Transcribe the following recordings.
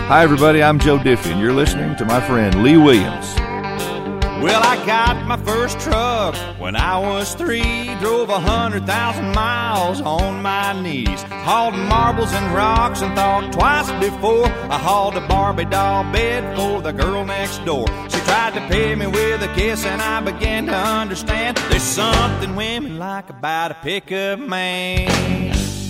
Hi, everybody. I'm Joe Diffie, and you're listening to my friend Lee Williams. Well, I got my first truck when I was 3. Drove 100,000 miles on my knees. Hauled marbles and rocks and thought twice before I hauled a Barbie doll bed for the girl next door. She tried to pay me with a kiss and I began to understand there's something women like about a pickup man.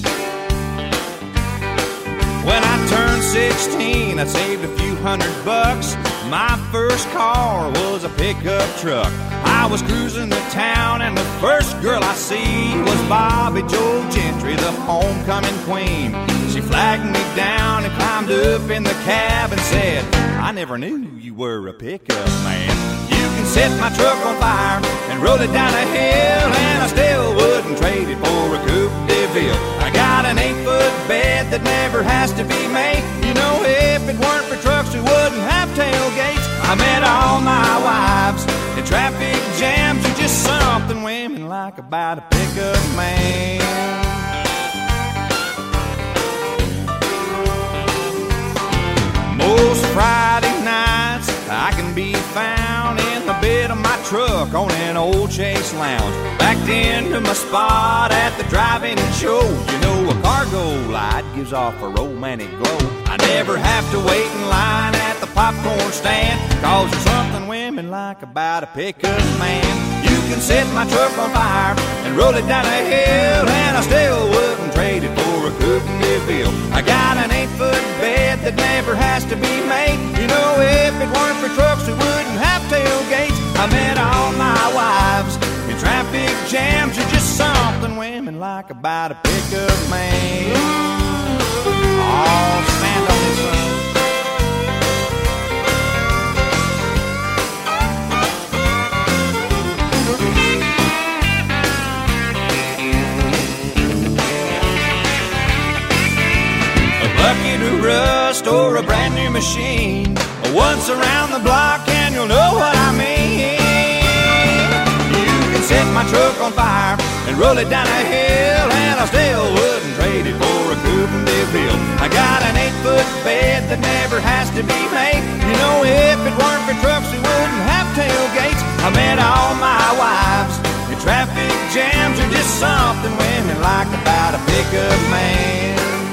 When I turned 16, I saved a few $100. My first car was a pickup truck. I was cruising the town and the first girl I see was Bobby Joe Gentry, the homecoming queen. She flagged me down and climbed up in the cab and said, I never knew you were a pickup man. You can set my truck on fire and roll it down a hill, and I still wouldn't trade it for a Coupe de Ville. I got an 8-foot bed that never has to be made. You know, if it weren't for trucks, we wouldn't have tailgates. I met all my wives in traffic jams. There's just something women like about a pickup man. Most Friday nights I can be found in the bed of my truck on an old Chase Lounge, backed into my spot at the drive-in show. You know, a cargo light gives off a romantic glow. I never have to wait in line at the popcorn stand, 'cause there's something women like about a pickup man. You can set my truck on fire and roll it down a hill, and I still wouldn't trade it for a Coupe de Ville. I got an 8-foot bed that never has to be made. You know, if it weren't for trucks, we wouldn't have tailgates. I met all my wives in traffic jams. There's just something women like about a pickup man. Oh, stand on this one. Lucky to rust or a brand new machine. Once around the block and you'll know what I mean. You can set my truck on fire and roll it down a hill, and I still wouldn't trade it for a Coupe de Ville. I got an 8-foot bed that never has to be made. You know, if it weren't for trucks, we wouldn't have tailgates. I met all my wives in traffic jams. There's just something women like about a pickup man.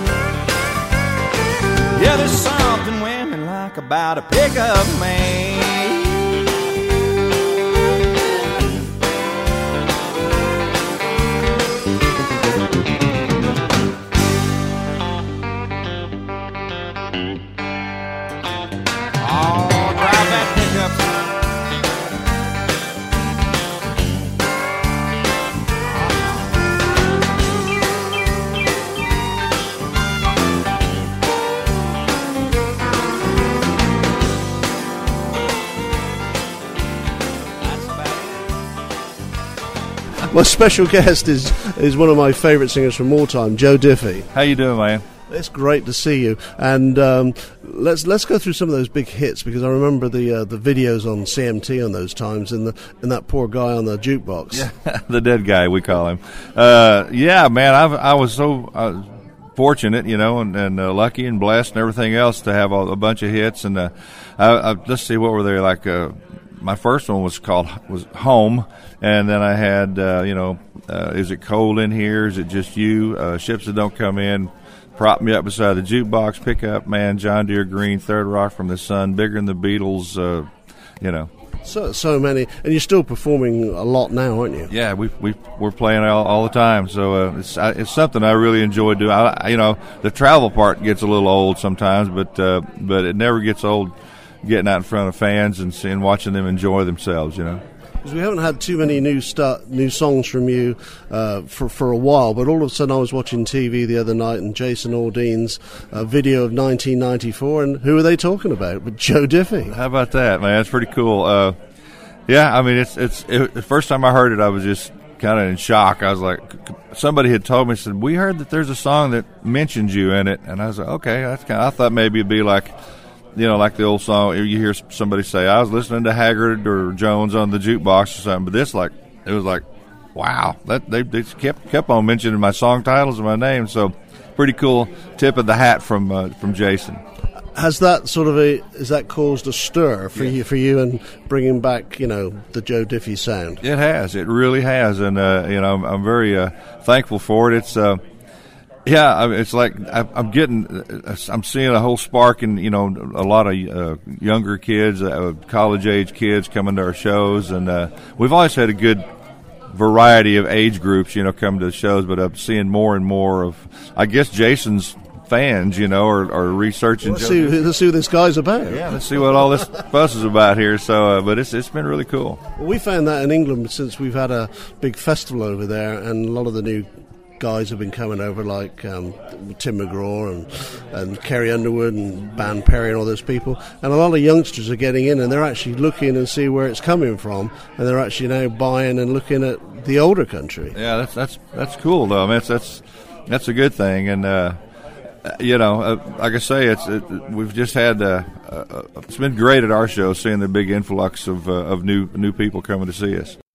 Yeah, there's something women like about a pickup man. Oh, drive that pickup. My special guest is one of my favourite singers from all time, Joe Diffie. How you doing, man? It's great to see you, and let's go through some of those big hits, because I remember the videos on CMT on those times, and that poor guy on the jukebox. Yeah, the dead guy, we call him. Yeah, man, I was so fortunate, you know, and lucky and blessed and everything else to have a bunch of hits. And let's see, what were they like? My first one was Home, and then I had, Is It Cold in Here? Is It Just You? Ships That Don't Come In, Prop Me Up Beside the Jukebox, Pickup Man, John Deere Green, Third Rock from the Sun, Bigger Than the Beatles, So many, and you're still performing a lot now, aren't you? Yeah, we're playing all the time, so it's something I really enjoy doing. The travel part gets a little old sometimes, but it never gets old getting out in front of fans and seeing, watching them enjoy themselves, you know. Because we haven't had too many new songs from you for a while, but all of a sudden I was watching TV the other night, and Jason Aldean's video of 1994, and who are they talking about? But Joe Diffie. How about that, man? That's pretty cool. Yeah, I mean, the first time I heard it, I was just kind of in shock. I was like, somebody had told me, said, we heard that there's a song that mentions you in it, and I was like, okay, that's I thought maybe it'd be like, like the old song, you hear somebody say, I was listening to Haggard or Jones on the jukebox or something, but this, it was like, wow, that they kept on mentioning my song titles and my name, so pretty cool tip of the hat from Jason. Has that has that caused a stir for you and bringing back, the Joe Diffie sound? It has. It really has, and I'm very thankful for it. It's it's like I'm seeing a whole spark in a lot of younger kids, college age kids coming to our shows, and we've always had a good variety of age groups, come to the shows, but I'm seeing more and more of, I guess, Jason's fans, are researching. Let's see who this guy's about. Yeah, let's see what all this fuss is about here. So, but it's been really cool. Well, we found that in England since we've had a big festival over there, and a lot of the new guys have been coming over, like Tim McGraw and Kerry Underwood and Ban Perry and all those people. And a lot of youngsters are getting in, and they're actually looking and see where it's coming from, and they're actually now buying and looking at the older country. Yeah, that's cool though. I mean, that's a good thing, and like I say, we've just had it's been great at our show seeing the big influx of new people coming to see us.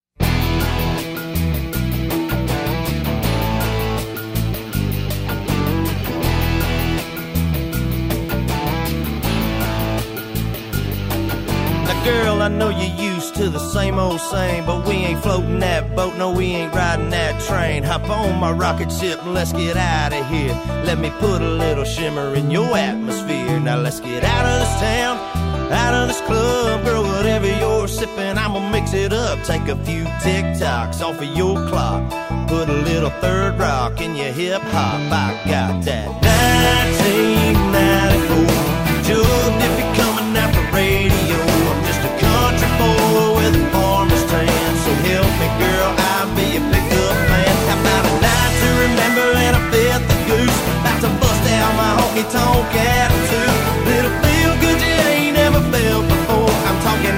Girl, I know you're used to the same old same, but we ain't floating that boat, no, we ain't riding that train. Hop on my rocket ship and let's get out of here. Let me put a little shimmer in your atmosphere. Now let's get out of this town, out of this club. Girl, whatever you're sipping, I'ma mix it up. Take a few tick-tocks off of your clock. Put a little third rock in your hip-hop. I got that 1994 Joe Diffie coming out the radio. Country boy with a farmer's tan. So help me, girl, I'll be a pickup man. How about a night to remember and a fifth of goose? About to bust out my honky-tonk attitude. Little feel good you ain't ever felt before. I'm talking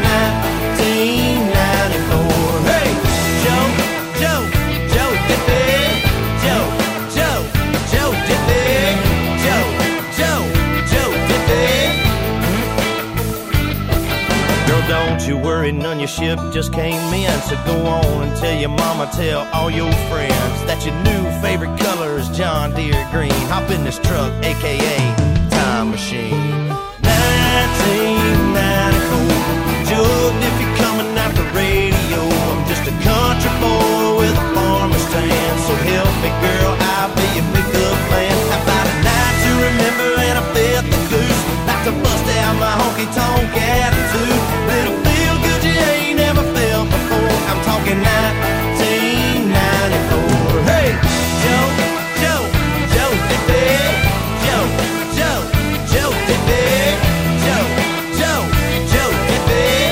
1994. Hey, Joe Diffie. Joe Diffie. Joe Diffie. Girl, don't you worry, none, your ship just came in. So go on and tell your mama, tell all your friends that your new favorite color is John Deere green. Hop in this truck, a.k.a. Time Machine. 1994 Joe Diffie coming out the radio. I'm just a country boy with a farmer's tan. So help me, girl, I'll be your pickup man. How about a night to remember and a fifth of goose? About to bust out my honky-tonk attitude. Little feel good you ain't never felt before. I'm talking 1994. Hey, Joe Diffie. Joe Diffie. Joe Diffie.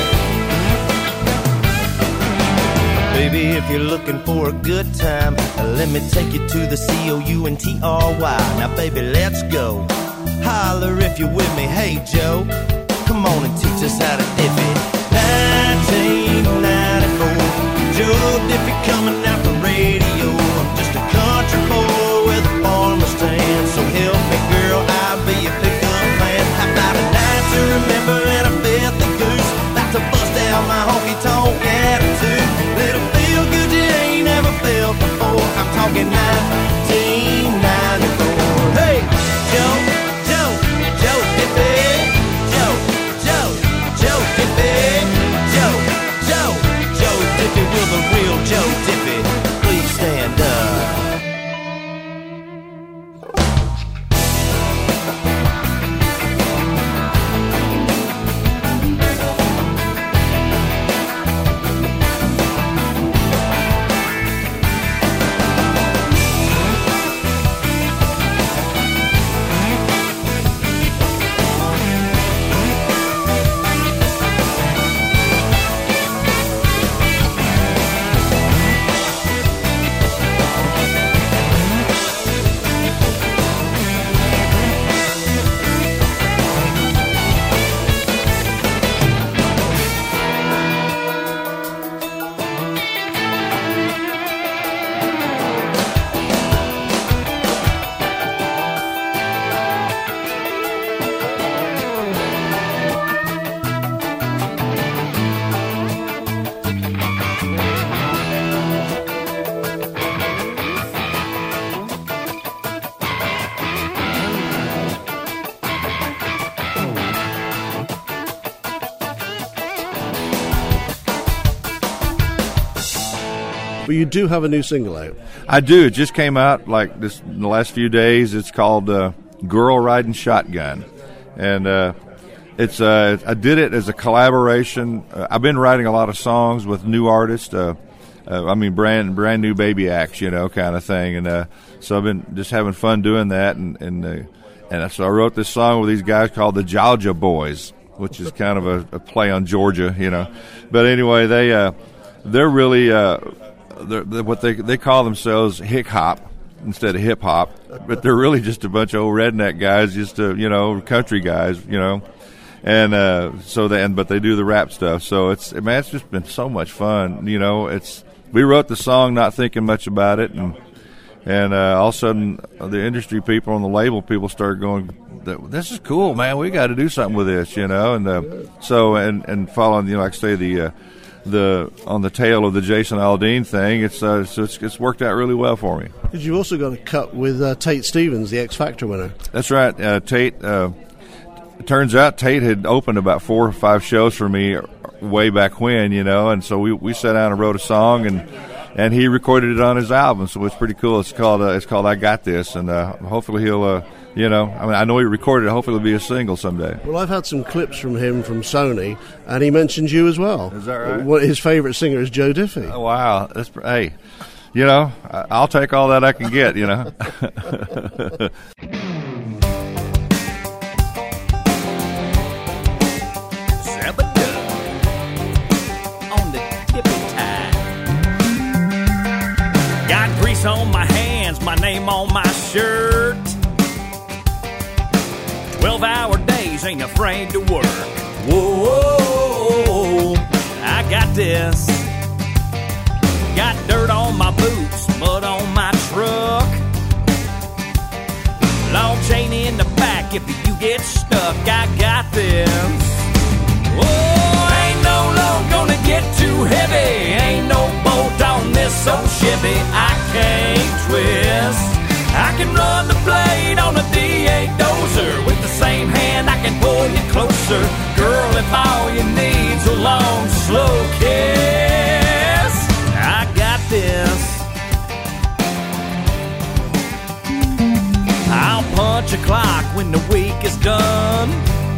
Baby, if you're looking for a good time, let me take you to the COUNTRY. Now, baby, let's go. Holler if you're with me. Hey, Joe, come on and teach us how to diffie. 1994 Joe Diffie coming out the radio. I'm just a country boy with a farmer's tan. So help me, girl, I'll be your pickup man. How about a night to remember and a fifth of goose? About to bust out my honky-tonk attitude. Little feel good you ain't never felt before. I'm talking 1994. Hey, Joe Diffie. Joe Diffie. Joe Diffie with a real Joe Diffie. But you do have a new single out. I do. It just came out like this in the last few days. It's called "Girl Riding Shotgun," and I did it as a collaboration. I've been writing a lot of songs with new artists. Brand new baby acts, kind of thing. And so I've been just having fun doing that. And so I wrote this song with these guys called the Georgia Boys, which is kind of a play on Georgia, But anyway, they're really they're what they call themselves hick hop instead of hip hop, but they're really just a bunch of old redneck guys, just country guys, And but they do the rap stuff. So it's just been so much fun. We wrote the song not thinking much about it, and all of a sudden the industry people and the label people started going, "This is cool, man. We got to do something with this," And and following, like I say, the on the tail of the Jason Aldean thing, it's worked out really well for me. Because you also got a cut with Tate Stevens, the X Factor winner. That's right, Tate. It turns out Tate had opened about 4 or 5 shows for me way back when, and so we sat down and wrote a song, and he recorded it on his album, so it's pretty cool. It's called I Got This, and hopefully he'll, I know he recorded it. Hopefully it'll be a single someday. Well, I've had some clips from him from Sony, and he mentioned you as well. Is that right? His favorite singer is Joe Diffie. Oh, wow. Hey, I'll take all that I can get, On my hands, my name on my shirt. 12-hour days, ain't afraid to work. Whoa, I got this. Got dirt on my boots, mud on my truck. Long chain in the back if you get stuck. I got this. Oh, ain't no load gonna get too heavy. Ain't no bolt on this old Chevy I can't twist. I can run the blade on a D8 dozer. With the same hand I can pull you closer. Girl, if all you need's a long, slow kiss, I got this. I'll punch a clock when the week is done.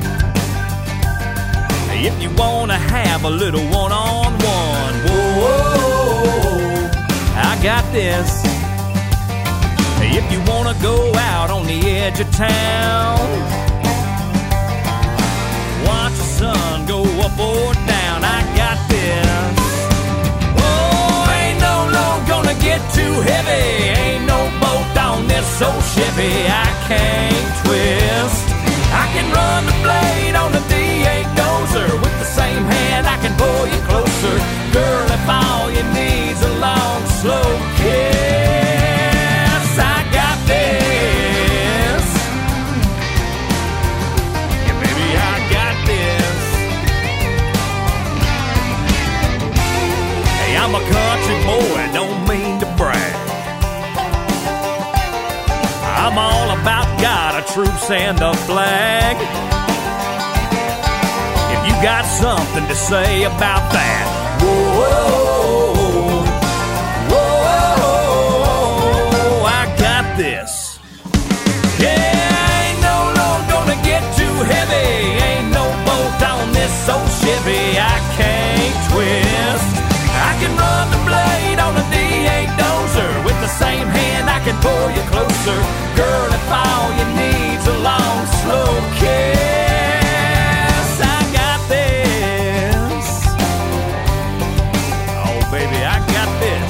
If you wanna have a little one-on-one, whoa, I got this. If you wanna go out on the edge of town, watch the sun go up or down, I got this. Oh, ain't no load gonna get too heavy. Ain't no bolt on this old Chevy I can't twist. I can run the blade on a D8 dozer. With the same hand I can pull you closer. Girl, if all you need's a long, slow kiss, I got this. Yeah, baby, I got this. Hey, I'm a country boy, don't mean to brag. I'm all about God, a truce, and a flag. If you got something to say about that, whoa, whoa, I got this. Yeah, ain't no load gonna get too heavy. Ain't no bolt on this old Chevy I can't twist. I can run the blade on a D8 dozer. With the same hand I can pull you closer. Girl, if all you need's a long, slow kiss, I got this. Oh, baby, I got this.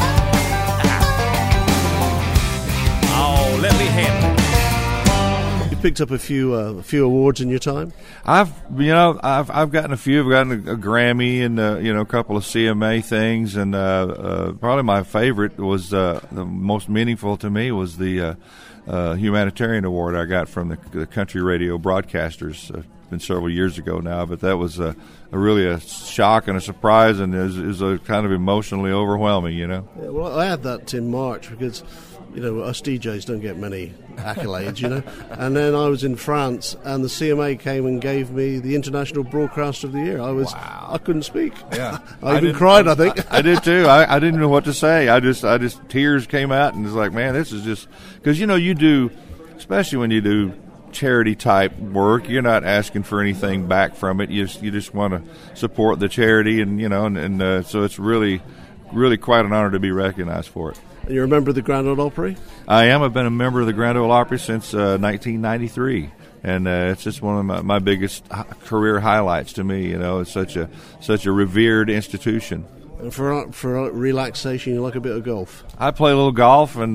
Oh, let me handle it. You picked up a few awards in your time. I've gotten a few. I've gotten a Grammy and a couple of CMA things, and probably my favorite was the most meaningful to me was the humanitarian award I got from the country radio broadcasters. It's been several years ago now, but that was really a shock and a surprise, and it was kind of emotionally overwhelming. Yeah, well, I had that in March because us DJs don't get many accolades, And then I was in France, and the CMA came and gave me the International Broadcaster of the Year. I couldn't speak. Yeah, I even cried, I think. I did too. I didn't know what to say. I just tears came out, and it's like, man, this is just because you do, especially when you do charity type work, you're not asking for anything back from it. You just want to support the charity, and so it's really, really quite an honor to be recognized for it. And you're a member of the Grand Ole Opry? I am. I've been a member of the Grand Ole Opry since 1993, and it's just one of my biggest career highlights to me. It's such a revered institution. And for relaxation, you like a bit of golf? I play a little golf, and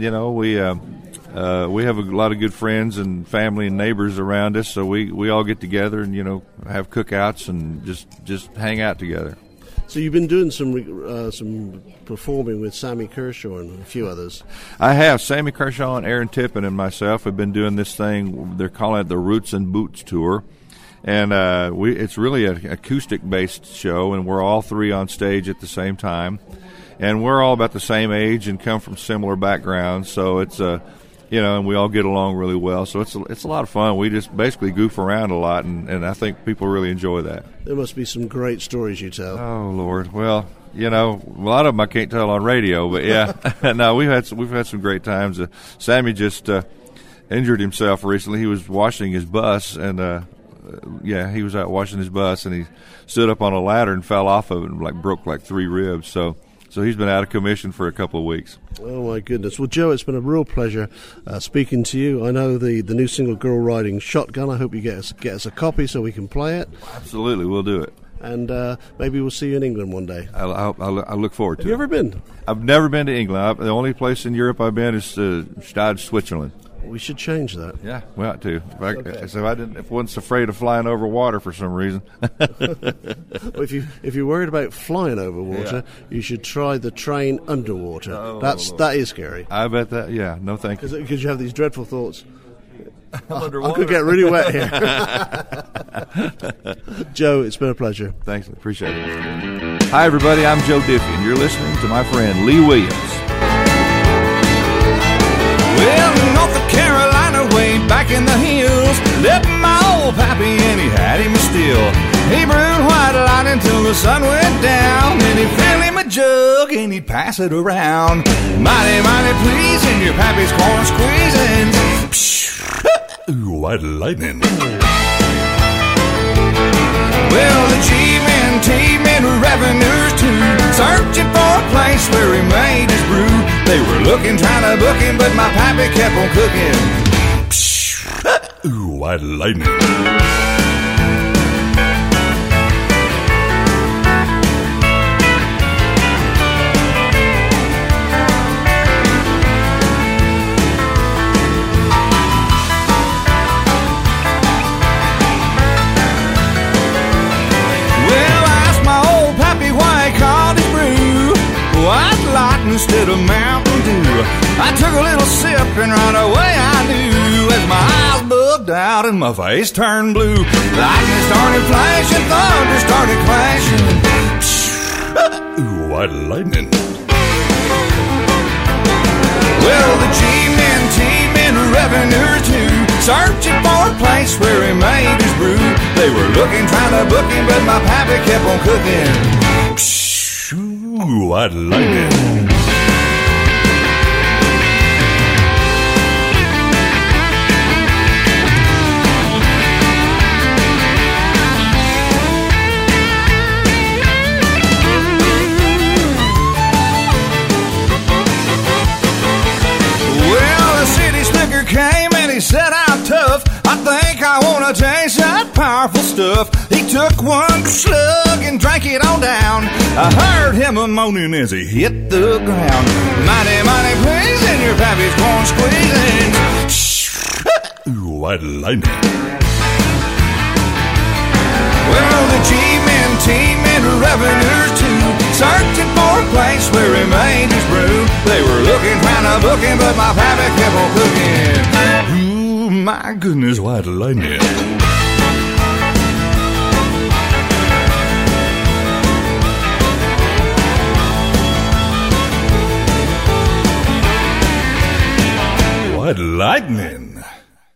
we have a lot of good friends and family and neighbors around us, so we all get together and have cookouts and just hang out together. So you've been doing some performing with Sammy Kershaw and a few others. I have. Sammy Kershaw and Aaron Tippin and myself have been doing this thing. They're calling it the Roots and Boots Tour. And it's really an acoustic-based show, and we're all three on stage at the same time. And we're all about the same age and come from similar backgrounds, so it's and we all get along really well. So it's a lot of fun. We just basically goof around a lot, and I think people really enjoy that. There must be some great stories you tell. Oh, Lord. Well, a lot of them I can't tell on radio, but yeah. No, we've had some great times. Sammy just injured himself recently. He was washing his bus, and he was out washing his bus, and he stood up on a ladder and fell off of it and broke 3 ribs. So he's been out of commission for a couple of weeks. Oh, my goodness. Well, Joe, it's been a real pleasure speaking to you. I know the new single, Girl Riding Shotgun, I hope you get us a copy so we can play it. Absolutely, we'll do it. And maybe we'll see you in England one day. I look forward to it. Have you ever been? I've never been to England. The only place in Europe I've been is Stade, Switzerland. We should change that. Yeah, we ought to. Okay. If I wasn't afraid of flying over water for some reason. Well, if you're worried about flying over water, you should try the train underwater. Oh, that is scary. I bet that. Yeah, no, thank you. Because you have these dreadful thoughts. I Underwater. could get really wet here. Joe, it's been a pleasure. Thanks, appreciate it. Hi, everybody. I'm Joe Diffie, and you're listening to my friend Lee Williams. Well, North Carolina, way back in the hills, lived my old pappy, and he had him still. He brewed white lightning till the sun went down, and he'd fill him a jug and he'd pass it around. Mighty, mighty pleasing, your pappy's corn squeezing. Ooh, white lightning. Well, the G-men, T-men, revenuers too, searching for a place where he made his brew. They were looking, trying to book him, but my pappy kept on cooking. Ooh, white lightning. Instead of Mountain Dew, I took a little sip and right away I knew, as my eyes bugged out and my face turned blue. Lightning started flashing, thunder started clashing. Ooh, white lightning. Well, the G-men, T-men, revenuers too, searching for a place where he made his brew. They were looking, trying to book him, but my pappy kept on cooking. Ooh, white lightning. Came and he said, I'm tough, I think I wanna taste that powerful stuff. He took one slug and drank it on down. I heard him a moaning as he hit the ground. Mighty, mighty pleasing, your pappy's corn squeezing. Ooh, white lightning. Well, the G-men, T-men, revenuers too, searching for a place where he made his brew. They were looking, trying to book him, but my pappy kept on cooking. Ooh, my goodness, white lightning. Lightning.